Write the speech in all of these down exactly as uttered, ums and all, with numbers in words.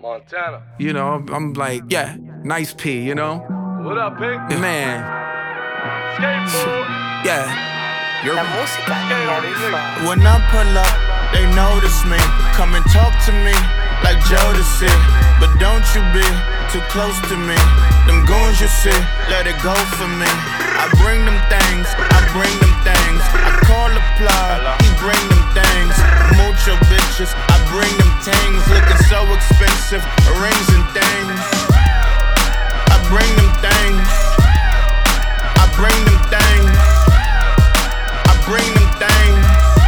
Montana. You know, I'm like, yeah, nice P, you know? What up, Pink? Man. Skateboard. Yeah. You're La música en la rifa. When I pull up, they notice me. Come and talk to me like Jodeci. But don't you be too close to me. Them goons you see, let it go for me. I bring them things, I bring them things. I call the plug, he bring them things. Mucho bitches, I bring them things. Looking so expensive, rings and things. I bring them things. I bring them things. I bring them things.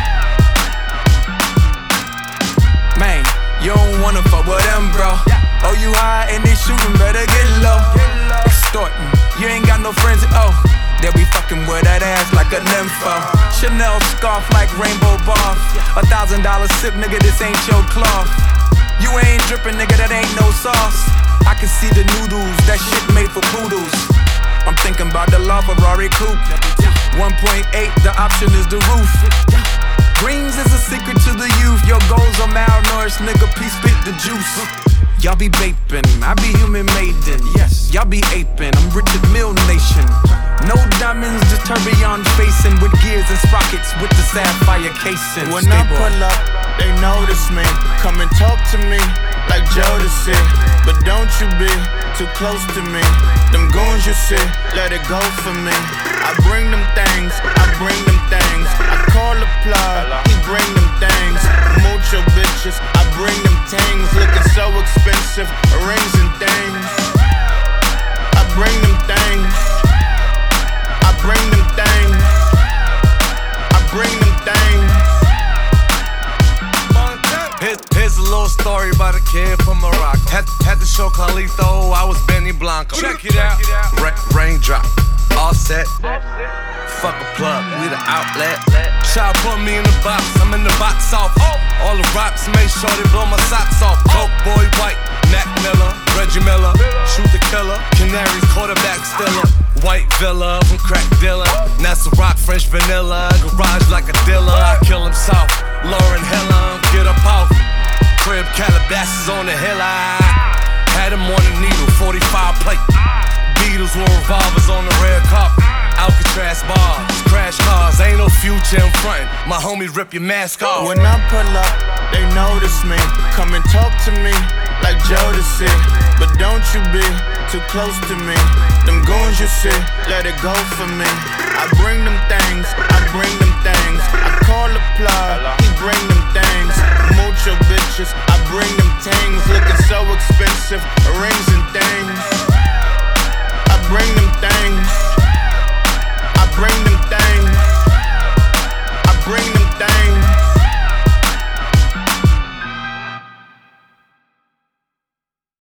Man, you don't wanna fuck with them, bro. Oh, you high and they shootin', better get low. Extortin', you ain't got no friends, oh. They be fucking with that ass like a nympho. Chanel scarf like rainbow bar. A thousand dollar sip, nigga, this ain't your cloth. You ain't drippin', nigga, that ain't no sauce. I can see the noodles, that shit made for poodles. I'm thinking about the LaFerrari coupe. one point eight, the option is the roof. Greens is a secret to the youth. Your goals are malnourished, nigga, please spit the juice. Y'all be vaping, I be human maiden. Yes, y'all be aping, I'm Richard Mill Nation. No diamonds, just tourbillon facing with gears and sprockets with the sapphire casing. When I pull up, they notice me. Come and talk to me like Jodeci. But don't you be too close to me. Them goons you see, let it go for me. I bring them things, I bring them things. I call the plug, he bring them things. Mucho bitches, I bring them things. Looking so expensive, rings and things. I bring them things. I bring them things. I bring them things. Here's, here's a little story about a kid from Morocco. Had, had to show Carlito I was Benny Blanco. Check it out. Ra- raindrop, all set. Fuck a plug, we the outlet. Child put me in the box, I'm in the box office. All the rocks make sure they blow my socks off. Coke boy white, Mac Miller, Reggie Miller, shoot the killer, Canaries quarterback stiller. White villa from crack dealer, NASA rock French vanilla, garage like a dealer. I kill him soft, Lauren Hiller, get up off. Crib Calabasas on the hill, I had him on the needle, forty-five plate. Beatles with revolvers on the red carpet. Alcatraz bars, crash cars, ain't no future in front. My homies rip your mask off. When I pull up, they notice me. Come and talk to me like Jodeci. But don't you be too close to me. Them goons you see, let it go for me. I bring them things, I bring them things. I call the plug, he bring them things. Mucho bitches, I bring them things. Looking so expensive, rings